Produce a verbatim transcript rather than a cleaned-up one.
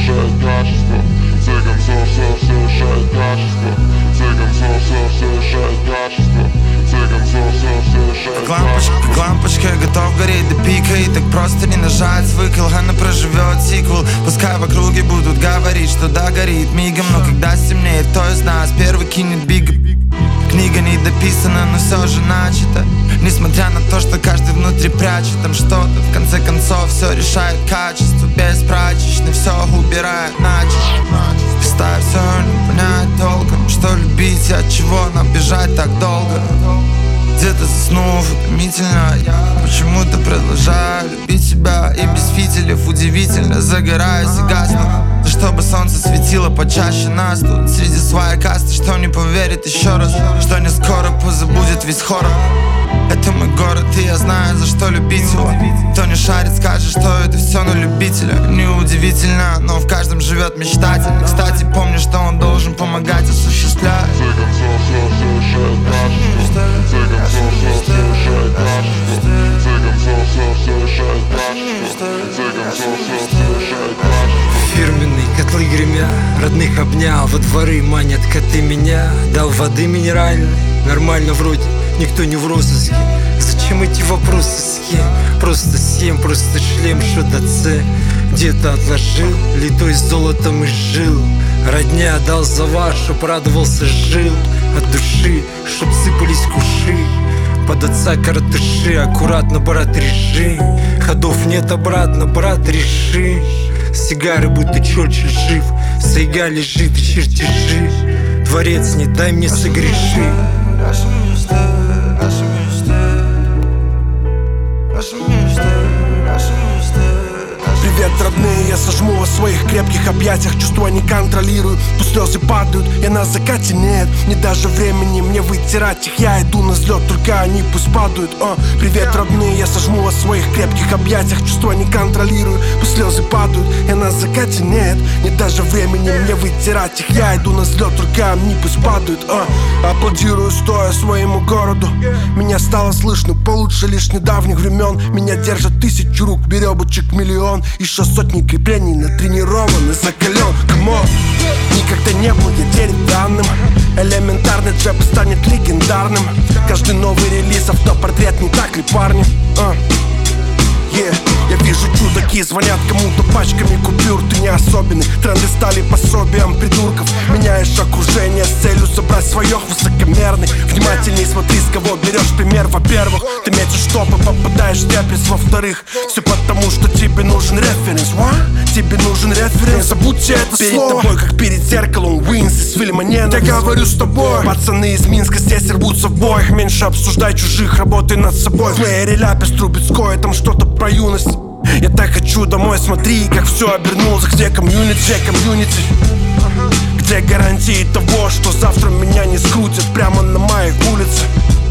совершает качество. В конце концов все совершает качество. В конце концов все совершает качество. В конце концов все совершает качество. Как лампочка, готов гореть до пика. И так просто не нажать выкл, она проживет сиквел. Пускай в округе будут говорить, что да, горит мигом. Но когда стемнеет, кто из нас первый кинет бига. Книга не дописана, но все же начата. Несмотря на то, что каждый внутри прячет там что-то, в конце концов все решает качество. Без прачечной все убирает начисто. Представь, все не понять толком, что любить и от чего нам бежать так долго. Где-то заснув утомительно, я почему-то продолжаю любить себя. И без фитилев удивительно загораюсь и гасну. Да чтобы солнце светило почаще нас тут среди своей касты, что не поверит еще раз, что не скоро позабудет весь хоррор. Это мой город, и я знаю, за что любить его. Кто не шарит, скажет, что это все на любителя. Неудивительно, но в каждом живет мечтатель. Кстати, помни, что он должен помогать осуществлять. В конце концов все совершает качество. В конце концов все совершает качество. В конце концов все совершает качество. В конце концов все совершает качество. Фирменные котлы гремя, родных обнял, во дворы манят коты меня. Дал воды минеральной, нормально вроде, никто не в розыске. Зачем эти вопросы с кем? Просто съем, просто шлем, что до Ц. Где-то отложил, литой золотом и жил. Родня дал за вас, чтоб радовался, жил. От души, чтоб сыпались куши. Под отца картыши, аккуратно, брат, реши. Ходов нет обратно, брат, реши. Сигары будто Чурчилль жив. Сайга лежит и чертежи. Творец, не дай мне согреши. Привет, родные, я сожму вас в своих крепких объятиях. Чувства не контролирую, пусть слезы падают, и на закате нет. Не даже времени мне вытирать их, я иду на взлет, только они пусть падают. О, привет, родные, я сожму вас в своих крепких объятиях. Чувства не контролирую, пусть слезы падают, и на закате нет. Не даже времени мне вытирать их, я иду на взлет, только они пусть падают. О, аплодирую стоя своему городу. Меня стало слышно получше лишь недавних времен. Меня держат тысячу рук, веревочек миллион. Еще сотни креплений натренирован и закален. Камон, никогда не был я дерев данным. Элементарный джеб станет легендарным. Каждый новый релиз автопортрет, не так ли, парни? Uh. Yeah. Я вижу чудаки, звонят кому-то пачками купюр. Ты не особенный, тренды стали пособием придурков. Меняешь окружение с целью собрать свое, высокомерный. Внимательней смотри, с кого берешь пример. Во-первых, ты метишь топы, попадаешь в теплиц. Во-вторых, все потому, что тебе нужен референс. What? Тебе нужен референс, не забудьте это перед слово. Перед тобой, как перед зеркалом, Уинс из фильма «Ненависть». Я говорю с тобой, пацаны из Минска здесь рвутся в бой. Меньше обсуждай чужих, работай над собой. В плеере ляпис, Трубецкой, там что-то про юность. Я так хочу домой, смотри, как все обернулось. Где комьюнити, где комьюнити? Где гарантии того, что завтра меня не скрутят прямо на моей улице?